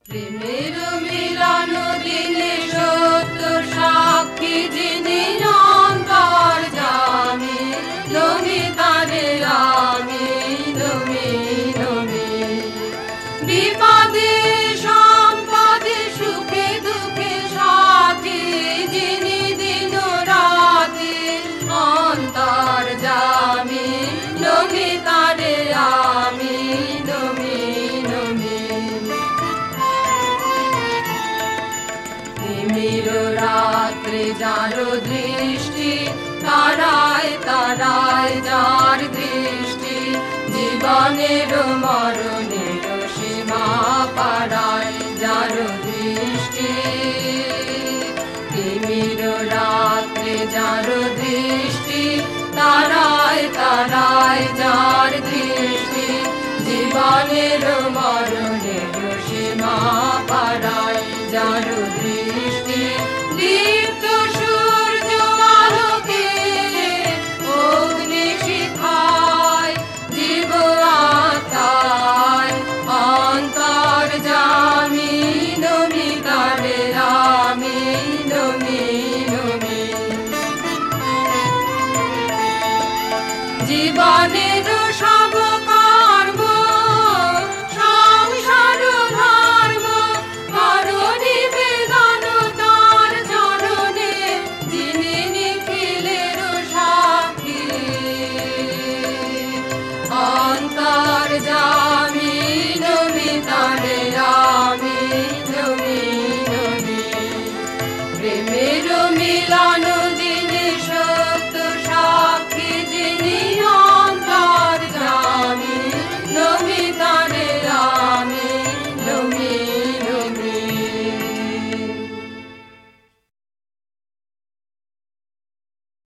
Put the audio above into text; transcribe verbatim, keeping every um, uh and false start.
প্রেমের মিলন দিনে সত্য সাক্ষী যিনি অন্তর্যামী, নমি তারে আমি নমি নমি। বিপদে সম্পদে সুখে দুঃখে সাথী যিনি দিন রাতে অন্তর্যামী, নমি তারে আমি নমি নমি। তিমির রাত্রে যার দৃষ্টি, তারায় তারায় যার দৃষ্টি, জীবনের মরণের সীমা পারায় যার দৃষ্টি। তিমির রাত্রে যার দৃষ্টি, তারায় তারায় যার দৃষ্টি, জীবনের মরণের সীমা পারায় যার